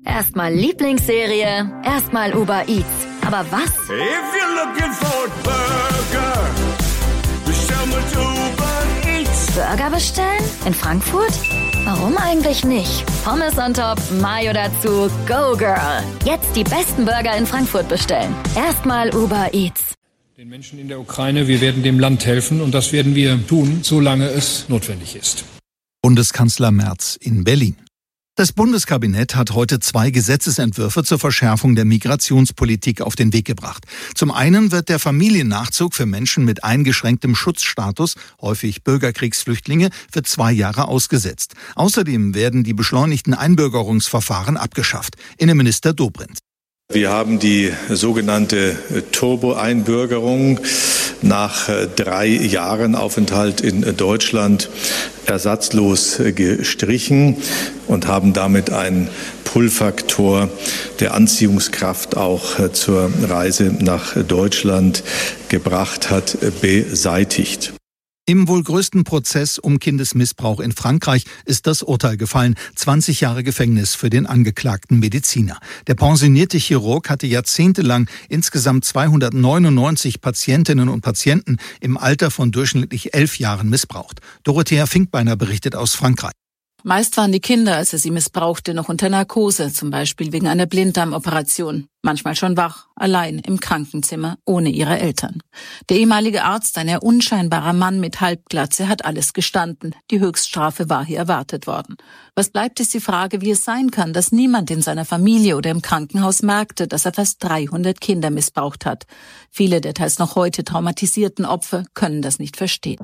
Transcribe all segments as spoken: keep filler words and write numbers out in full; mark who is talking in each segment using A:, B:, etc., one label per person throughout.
A: Erstmal Lieblingsserie, erstmal Uber Eats. Aber was?
B: If you're looking for a Burger, bestell mit Uber Eats.
A: Burger bestellen? In Frankfurt? Warum eigentlich nicht? Pommes on top, Mayo dazu, go girl. Jetzt die besten Burger in Frankfurt bestellen. Erstmal Uber Eats.
C: Den Menschen in der Ukraine, wir werden dem Land helfen und das werden wir tun, solange es notwendig ist.
D: Bundeskanzler Merz in Berlin. Das Bundeskabinett hat heute zwei Gesetzesentwürfe zur Verschärfung der Migrationspolitik auf den Weg gebracht. Zum einen wird der Familiennachzug für Menschen mit eingeschränktem Schutzstatus, häufig Bürgerkriegsflüchtlinge, für zwei Jahre ausgesetzt. Außerdem werden die beschleunigten Einbürgerungsverfahren abgeschafft. Innenminister Dobrindt.
E: Wir haben die sogenannte Turbo-Einbürgerung nach drei Jahren Aufenthalt in Deutschland ersatzlos gestrichen und haben damit einen Pull-Faktor der Anziehungskraft auch zur Reise nach Deutschland gebracht hat, beseitigt.
D: Im wohl größten Prozess um Kindesmissbrauch in Frankreich ist das Urteil gefallen. zwanzig Jahre Gefängnis für den angeklagten Mediziner. Der pensionierte Chirurg hatte jahrzehntelang insgesamt zweihundertneunundneunzig Patientinnen und Patienten im Alter von durchschnittlich elf Jahren missbraucht. Dorothea Finkbeiner berichtet aus Frankreich.
F: Meist waren die Kinder, als er sie missbrauchte, noch unter Narkose, zum Beispiel wegen einer Blinddarmoperation. Manchmal schon wach, allein im Krankenzimmer, ohne ihre Eltern. Der ehemalige Arzt, ein eher unscheinbarer Mann mit Halbglatze, hat alles gestanden. Die Höchststrafe war hier erwartet worden. Was bleibt, ist die Frage, wie es sein kann, dass niemand in seiner Familie oder im Krankenhaus merkte, dass er fast dreihundert Kinder missbraucht hat. Viele der teils noch heute traumatisierten Opfer können das nicht verstehen.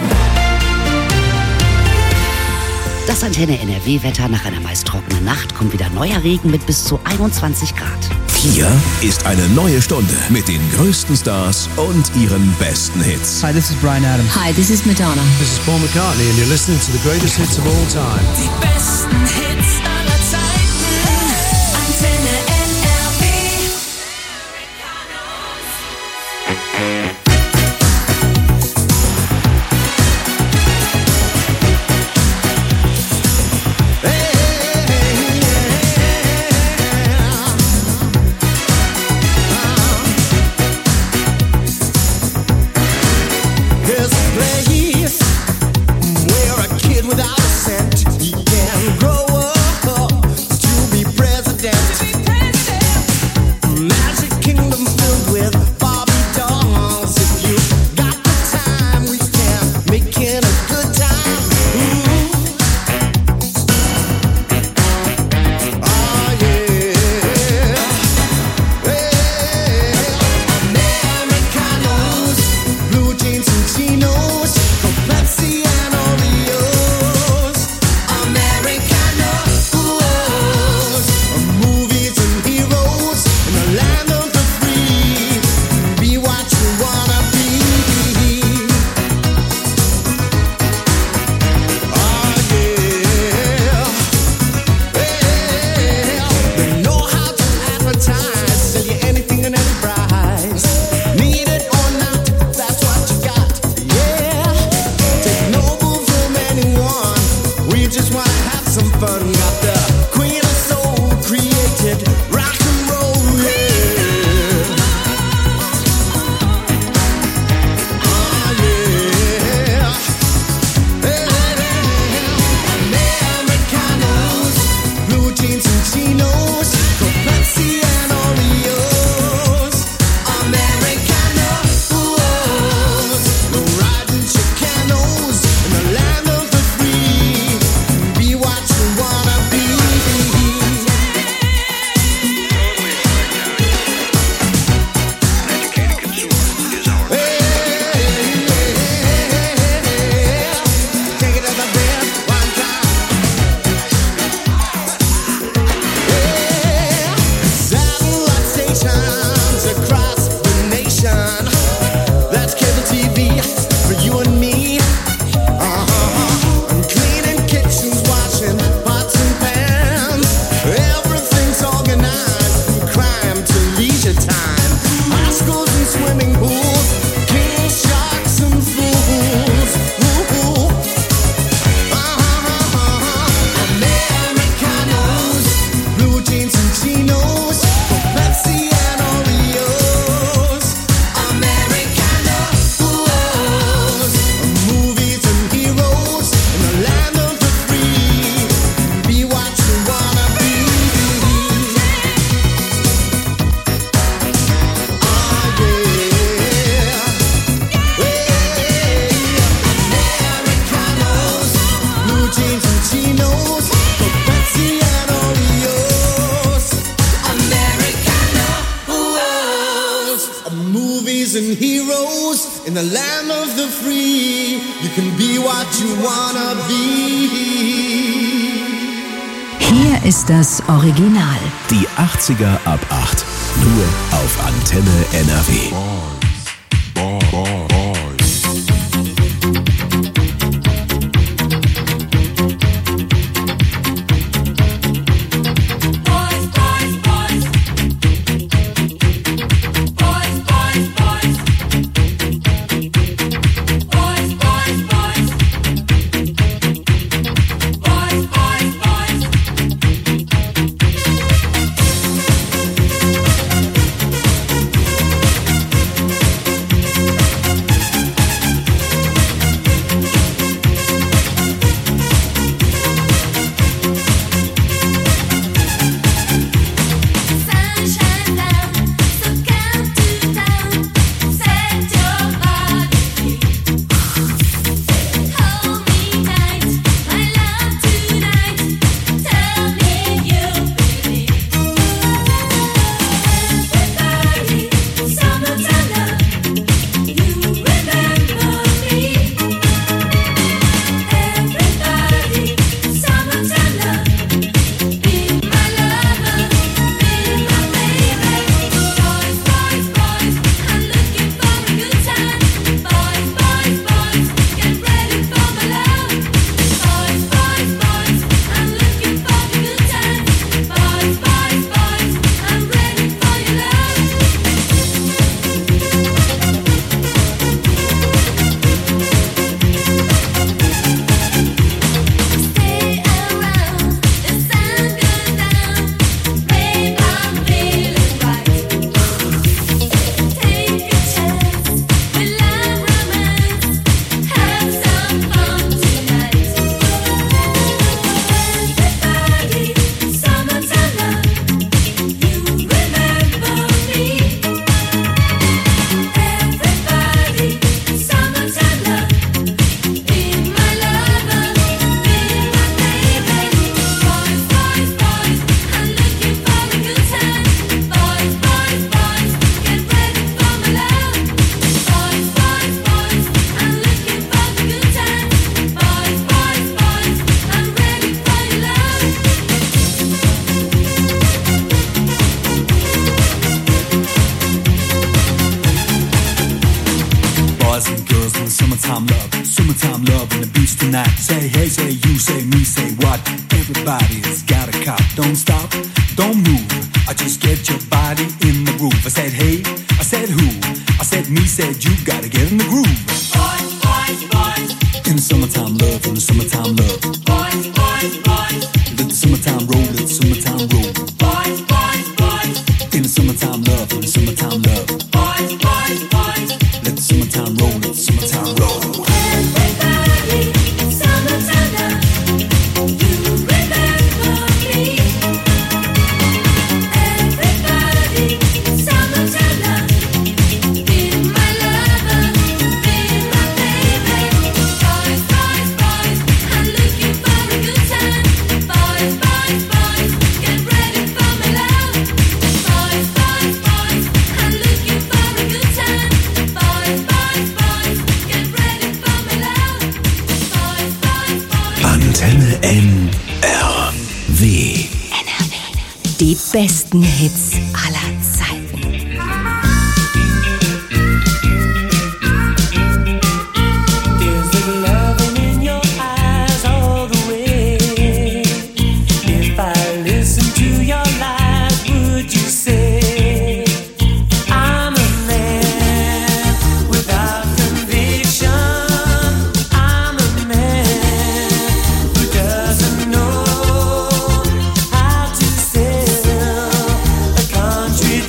G: Das Antenne N R W-Wetter nach einer meist trockenen Nacht kommt wieder neuer Regen mit bis zu einundzwanzig Grad.
H: Hier ist eine neue Stunde mit den größten Stars und ihren besten Hits.
I: Hi, this is Bryan Adams.
J: Hi, this is Madonna.
K: This is Paul McCartney and you're listening to the greatest hits of all time.
L: Die besten Hits aller Zeiten. Antenne N R W.
M: Movies
I: kings and heroes in the land of the free. You can be what you wanna be.
J: Hier ist das Original.
H: Die achtziger ab acht. Nur auf Antenne N R W. Boys, boys, boys.
M: Say hey, say you, say me, say what? Everybody's got a cop. Don't stop, don't move. I just get your body in the groove. I said hey, I said who? I said me, said you. Gotta get in the groove.
L: Boys, boys, boys.
M: In the summertime love, in the summertime love.
L: Boys, boys, boys.
M: Let the summertime roll, let the summertime roll.
L: Boys, boys, boys.
M: In the summertime love, in the summertime love.
L: Boys, boys, boys.
M: Let the summertime roll, let the summertime roll.
H: Antenne N R W.
J: Die besten Hits aller Zeiten.
L: Country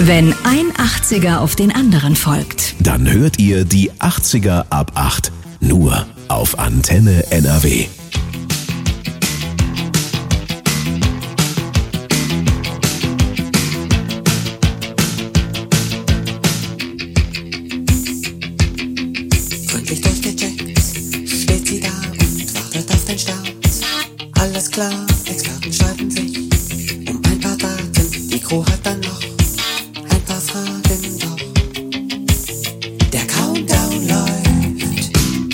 J: Wenn ein achtziger auf den anderen folgt,
H: Dann hört ihr die achtziger ab acht. Nur auf Antenne N R W.
N: Gründlich durchgecheckt, steht sie da und wartet auf den Start. Alles klar, Experten streiten sich um ein paar Daten. Die Crew hat dann noch ein paar Fragen, doch der Countdown läuft.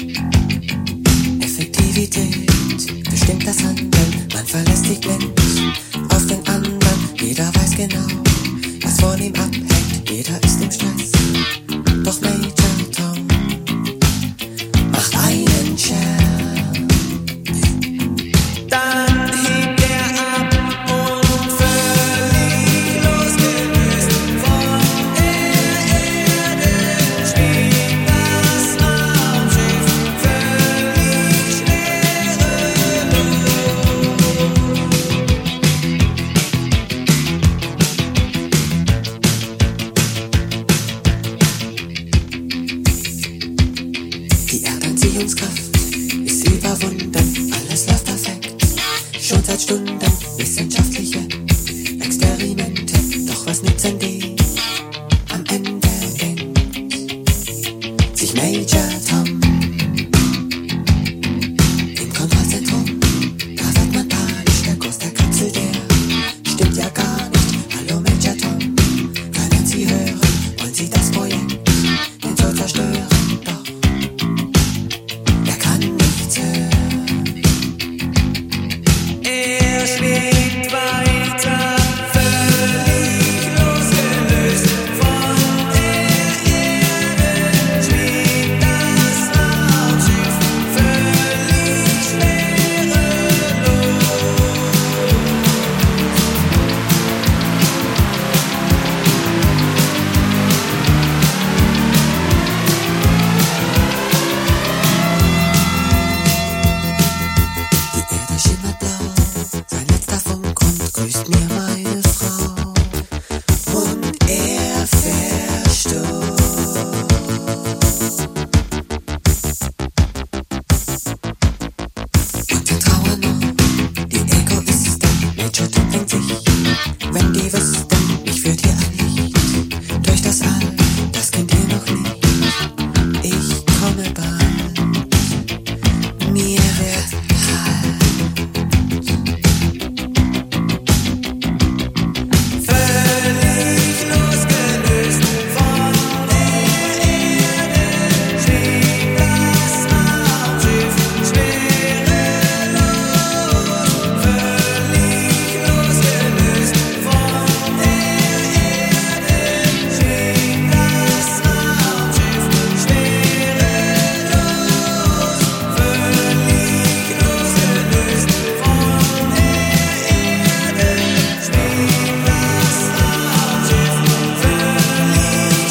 N: Effektivität bestimmt das Handeln. Man verlässt sich blind auf den anderen. Jeder weiß genau, was von ihm abhängt. Jeder ist im Stress, doch Major Tom macht einen Scherz. Dann hebt er ab und völlig losgelöst von der Erde schwebt das Raumschiff völlig schwerelos. Die Erdanziehungskraft ist überwunden, alles läuft perfekt. Schon seit Stunden wissenschaftliche Experimente, doch was nützen die am Ende denn? Sich Major Tom im Kontrollzentrum, da wird man panisch, der Kurs der Kapsel, der stimmt ja gar nicht. Hallo Major Tom, können Sie hören, wollen Sie das Projekt den Zoll zerstören? Doch er kann nichts hören. Er schwebt weiter, völlig losgelöst von der Erde schwebt das Raumschiff völlig schwerelos. Die Erde schimmert blau, sein letzter Funk und grüßt mir meine Frau. Und er verstummt. Und wir trauern noch, die Egoisten. Major Tom denkt sich, wenn die wüssten, mich führt hier ein Licht durch das All, das kennt ihr noch nicht. Ich komme bald, mir wird kalt. Völlig losgelöst von der Erde schwebt das Raumschiff schwerelos. Völlig losgelöst von der Erde schwebt das Raumschiff schwerelos. Völlig losgelöst von der Erde schwebt das Raumschiff völlig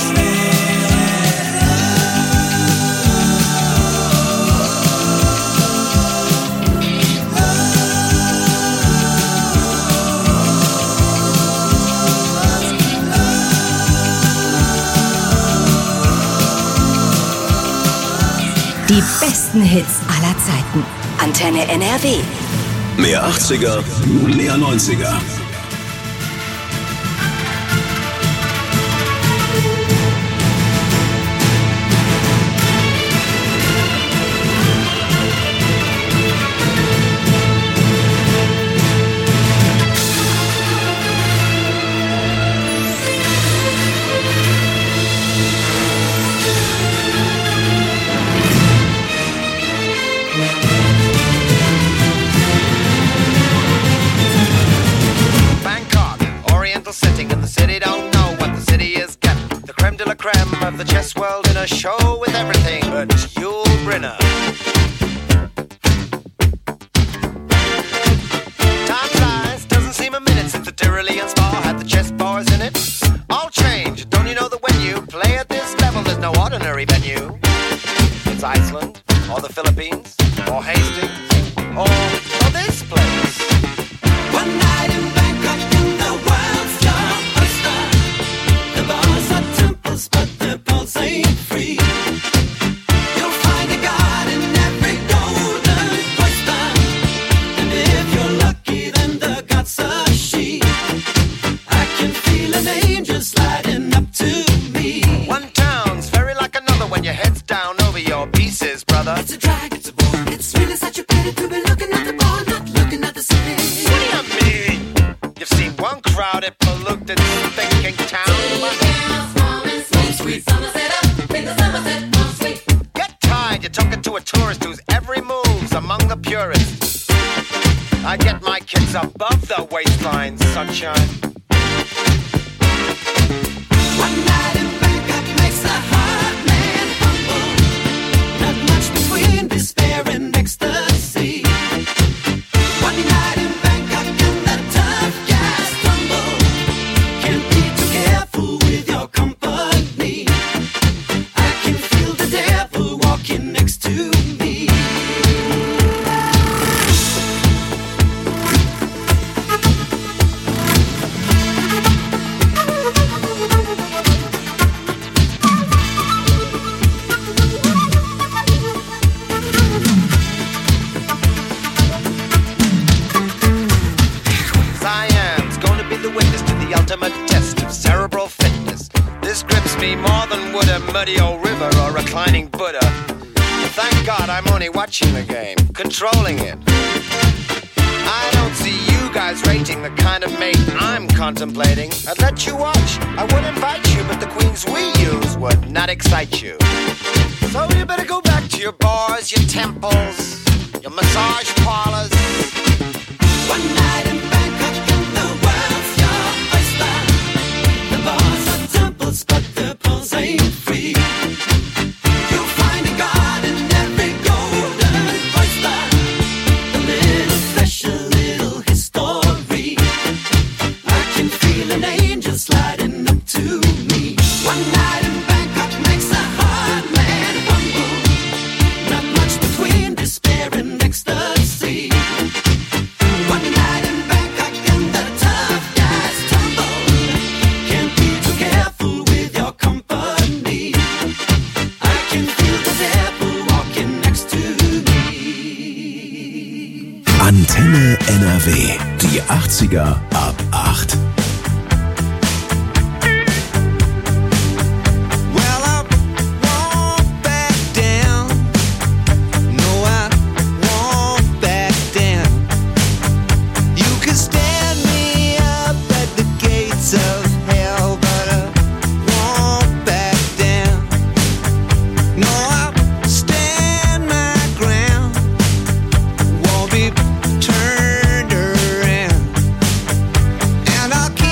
J: die besten Hits aller Zeiten. Antenne N R W.
H: Mehr achtziger, mehr neunziger.
O: Bangkok, oriental setting, and the city don't know what the city is getting. The creme de la creme of the chess world in a show with everything but Yul Brynner. Time flies, doesn't seem a minute since the Tyrolean spa had the chess bars in it. All change, don't you know that when you play at this level, there's no ordinary venue. It's Iceland, or the Philippines, or Hastings, or, or this place. One night in Bangkok in the world's star oyster. brother.
L: It's a drag, it's a bore. It's really such a pity to be looking at the bar, not looking at the city.
O: What do you mean? You've seen one crowded, polluted, thinking town. Get tired, you're talking to a tourist whose every move's among the purists. I get my kicks above the waistline, sunshine.
L: One night in Bangkok makes a hard man humble. Not much between despair and ecstasy. One night in Bangkok and the tough guys stumble. Can't be too careful with your company. I can feel the devil walking next to me.
O: Siam's gonna be the witness to the ultimate test of cerebral fitness. This grips me more than would a muddy old river or reclining Buddha. Thank God I'm only watching the game, controlling it. I don't see you guys rating the kind of mate I'm contemplating. I'd let you watch, I would invite you, but the queens we use would not excite you. So you better go back to your bars, your temples, your massage parlors.
L: One night in Bangkok and the world's your oyster. The bars are temples, but the pearls ain't free. You'll find a god in every golden oyster. A little special, little history. I can feel an angel sliding up to me. One night in Bangkok makes a hard man humble. Not much between despair and ecstasy. One night in Bangkok and the tough guys tumble. Can't be too careful with your company. I can feel the devil walking next to me.
H: Antenne N R W. Die achtziger ab acht.
P: Well, I won't back down. No, I won't back down. You can stand me up at the gates of hell, but I won't back down. No, I'll stand my ground. Won't be turned around. And I'll keep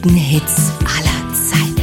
J: besten Hits aller Zeiten.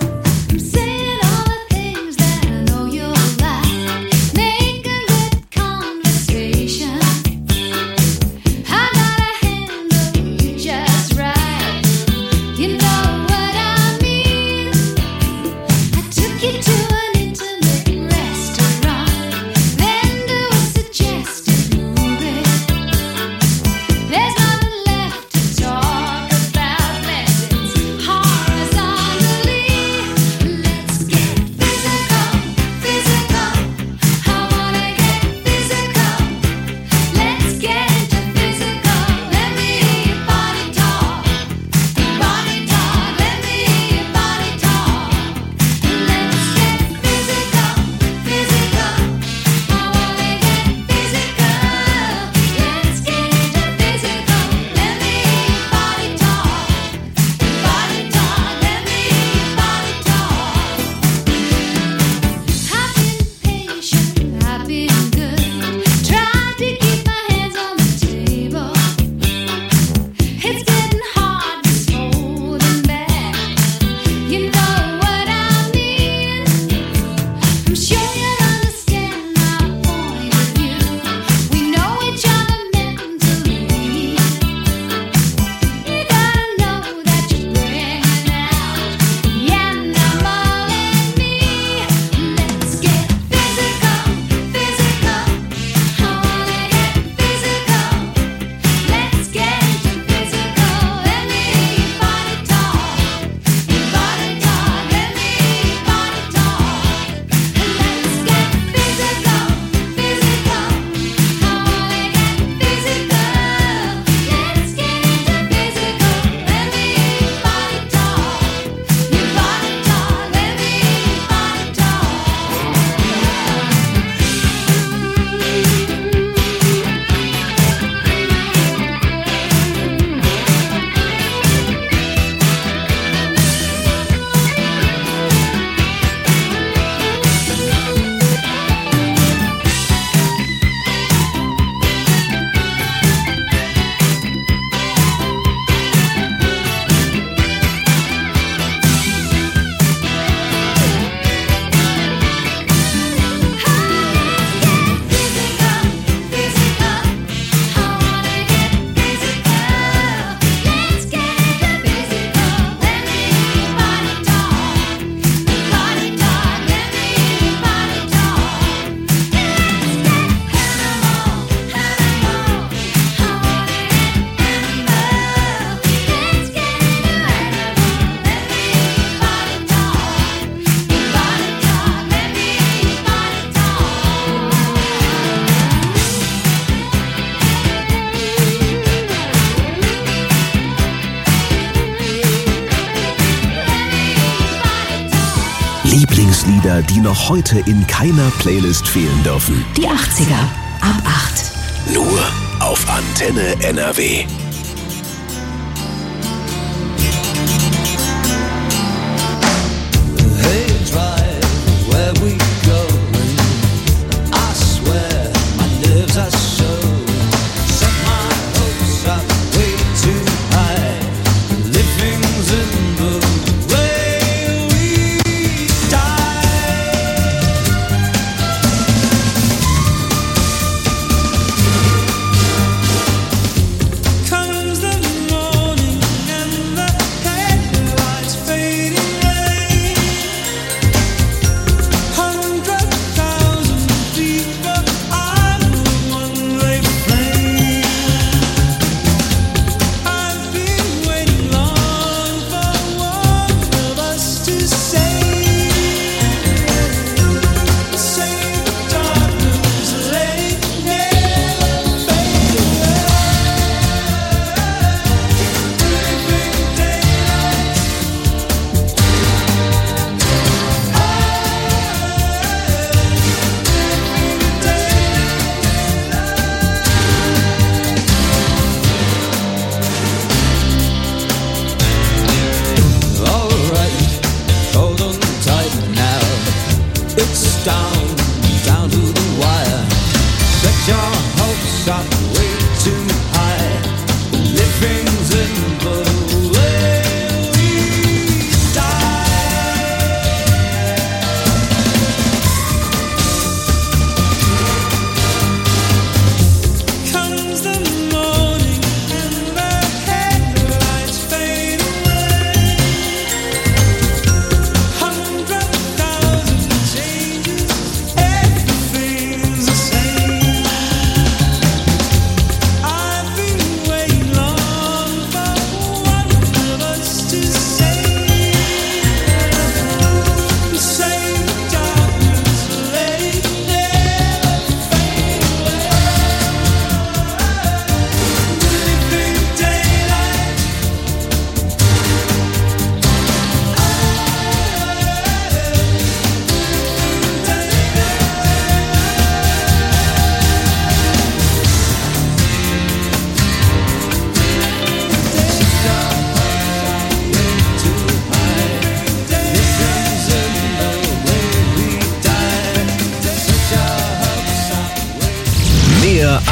H: Lieblingslieder, die noch heute in keiner Playlist fehlen dürfen.
J: Die achtziger ab acht.
H: Nur auf Antenne N R W.
P: Come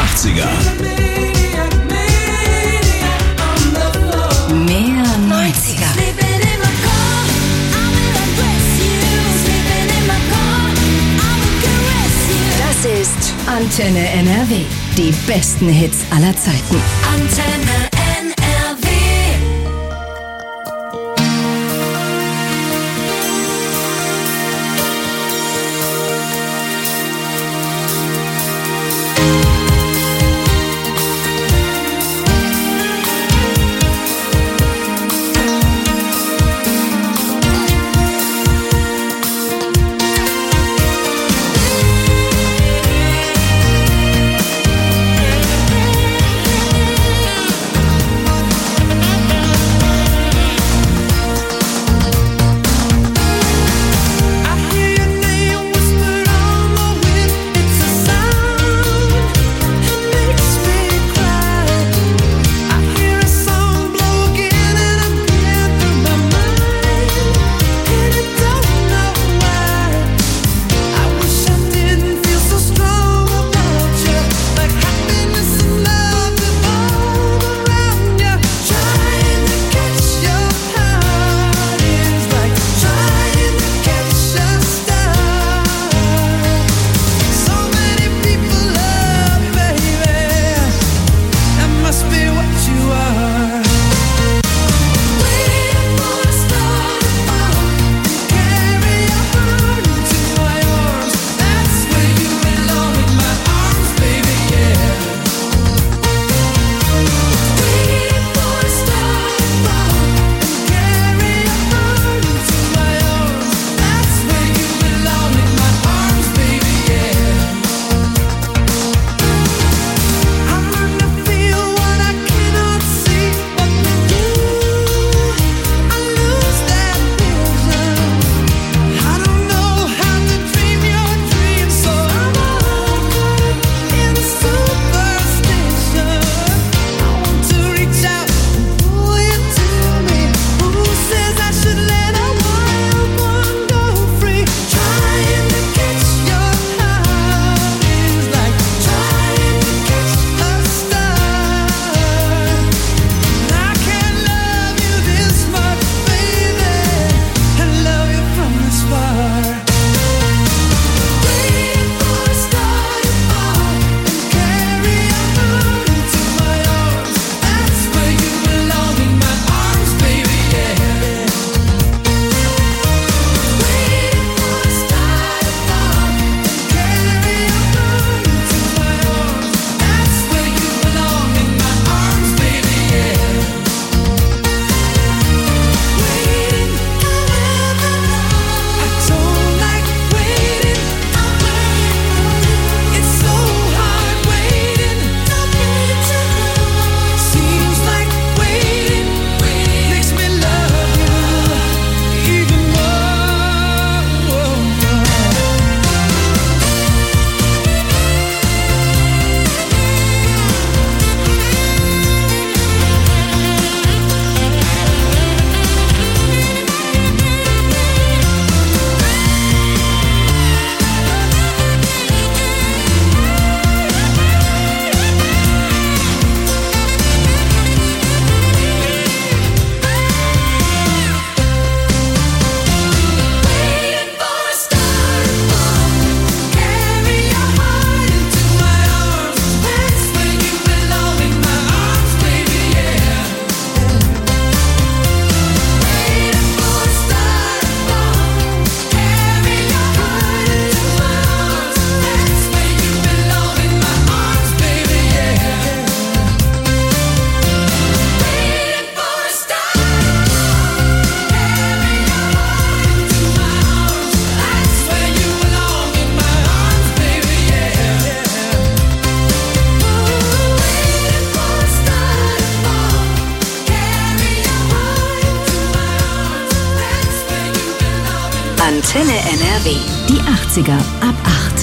H: achtziger.
J: Mehr neunziger. Das ist Antenne N R W. Die besten Hits aller Zeiten.
A: Antenne N R W.
J: Antenne N R W. Die achtziger ab acht.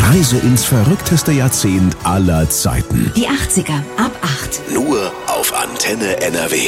H: Reise ins verrückteste Jahrzehnt aller Zeiten.
J: Die achtziger ab acht.
H: Nur auf Antenne N R W.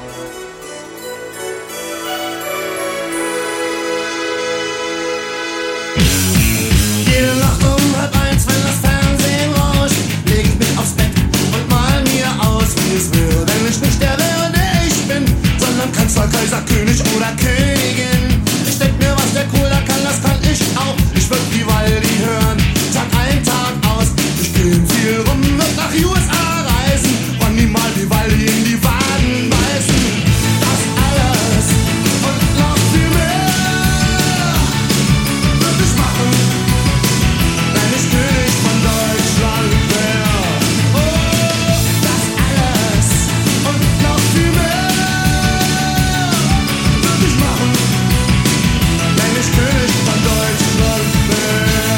I: Jede Nacht um halb eins, wenn das Fernsehen rauscht, leg ich mich aufs Bett und mal mir aus, wie es wäre, wenn ich nicht der wäre, der ich bin, sondern Kanzler, Kaiser, König oder Königin. Ich denk mir, was der Cooler kann, das kann ich auch. Ich würd Vivaldi hören, Tag ein, Tag aus. Ich geh viel rum, würd nach U S A reisen und niemals Vivaldi in die Waden beißen. Das alles und noch viel mehr würd ich machen, wenn ich König von Deutschland wär. Oh, das alles und noch viel mehr würd ich machen, wenn ich König von Deutschland wär.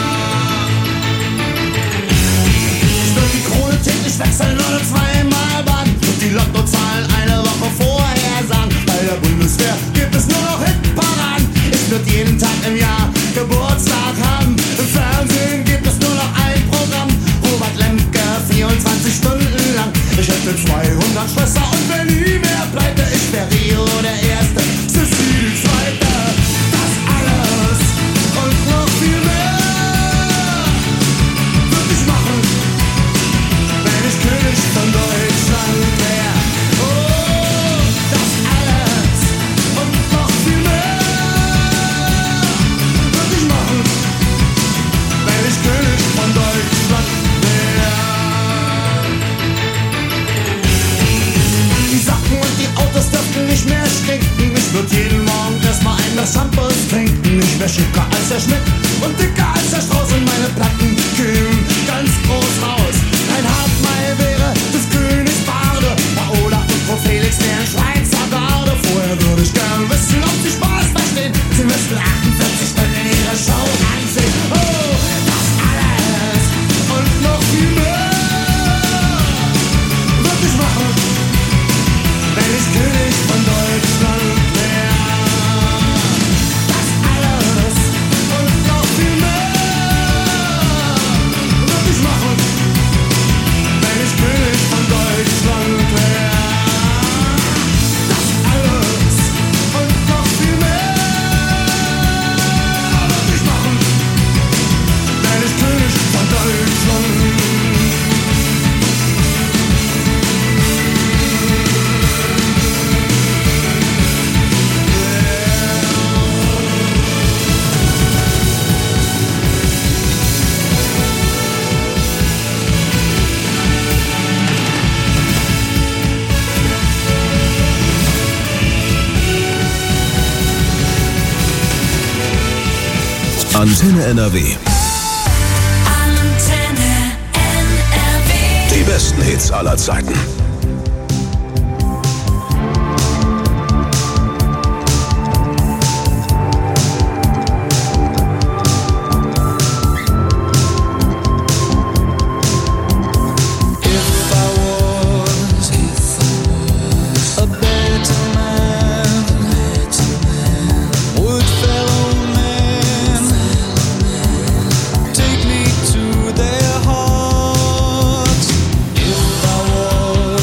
I: Ich würd die Krone täglich wechseln oder zweimal baden und die Lottozahlen eine Woche vorher sagen. Bei der Bundeswehr gibt es nur noch Hitparaden. Ich würd jeden Tag im Jahr Geburtstag haben. Im Fernsehen gibt es nur noch ein Programm. Robert Lemke, vierundzwanzig Stunden lang. Ich hätte zweihundert Schwester und wenn nie mehr pleite. Ich wär Rio der Erste, Sissi die Zweite. Das alles und noch viel mehr würd ich machen, wenn ich König von Deutschland wär. Oh, das alles und noch viel mehr würd ich machen, wenn ich König von Deutschland wär. Die Sachen und die Autos dürften nicht mehr stinken. Ich würd jeden Morgen erstmal ein Glas Shampoos trinken. Ich wär schicker als der Schmidt und dicker als der Strauß und meine Platten kühlen ganz groß raus. Ein Hartmeier wäre des Königs Barde, Paola und Frau Felix wären Schweizer Garde. Vorher würde ich gern wissen, ob sie Spaß verstehen. Sie müssten achtundvierzig Stunden ihre Show ansehen. Oh, das alles und noch viel mehr würd ich machen, wenn ich König von Deutschland wär. Das alles und noch viel mehr würd ich machen, wenn ich König von Deutschland wär. Das alles und noch viel mehr würd ich machen, wenn ich König von Deutschland wär.
H: Antenne N R W.
L: Antenne N R W.
H: Die besten Hits aller Zeiten.
P: Take me to their hearts. If I was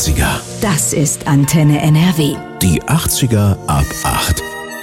H: achtziger.
J: Das ist Antenne N R W.
H: Die achtziger ab acht.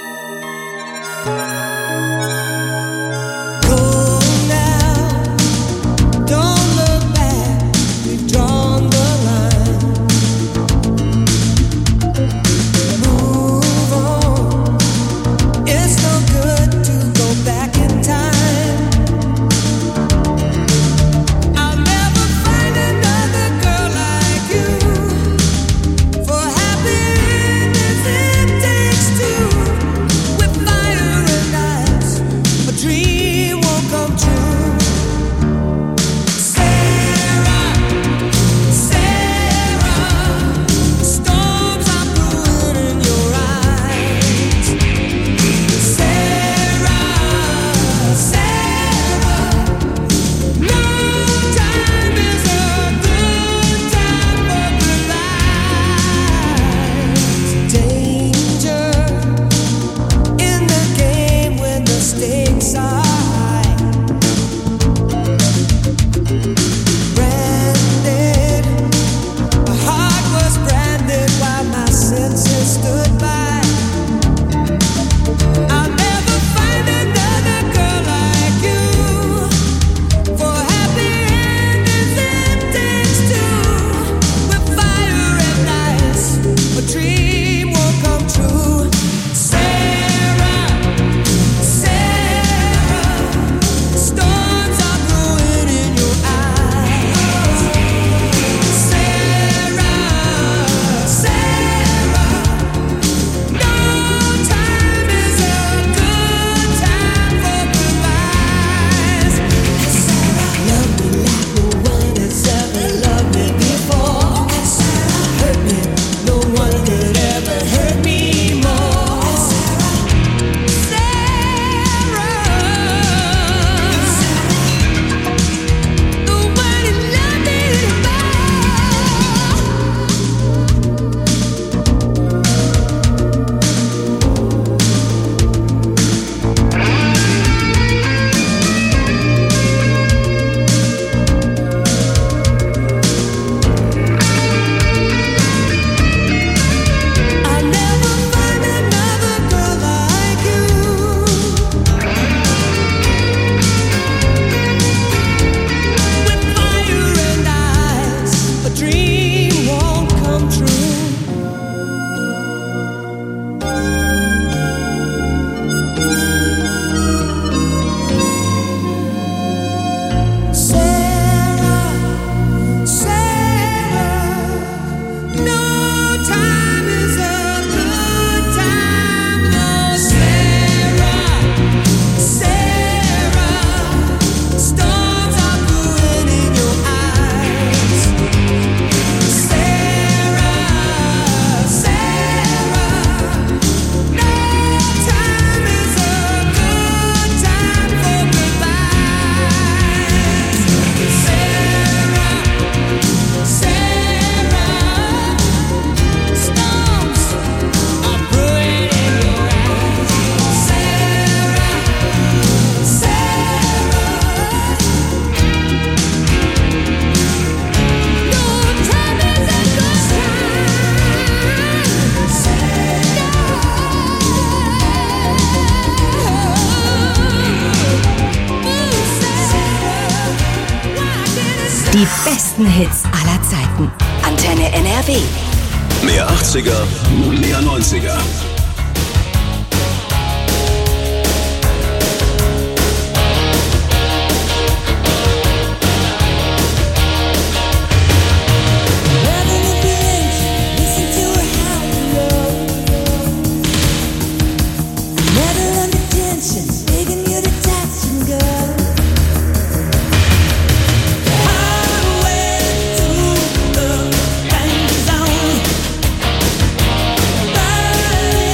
J: Die besten Hits aller Zeiten. Antenne N R W.
H: Mehr achtziger, mehr neunziger.
L: Bye.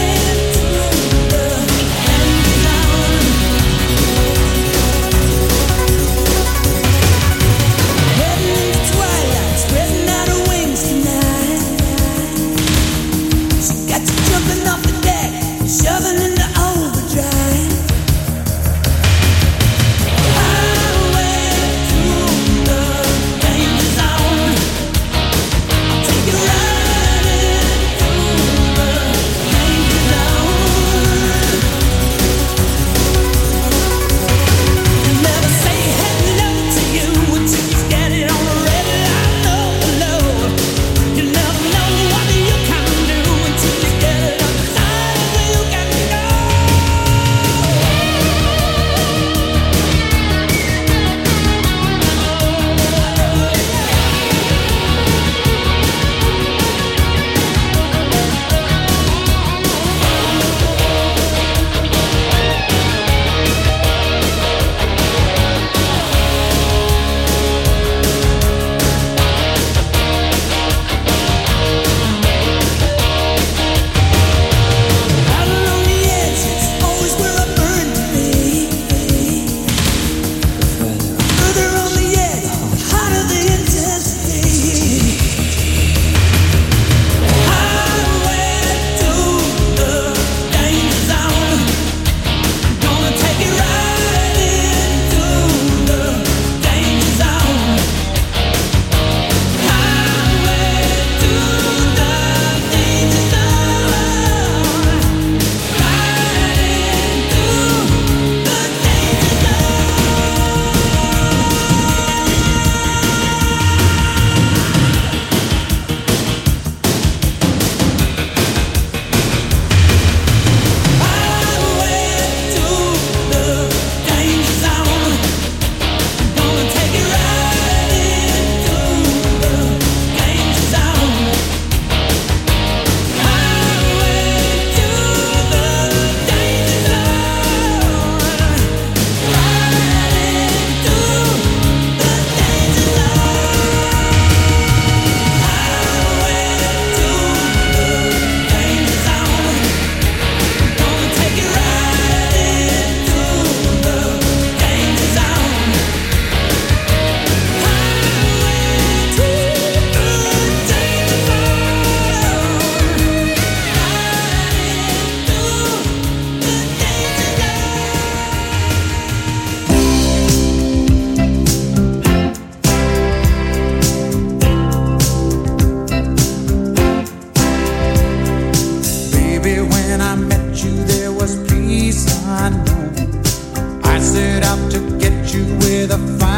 I: the fire.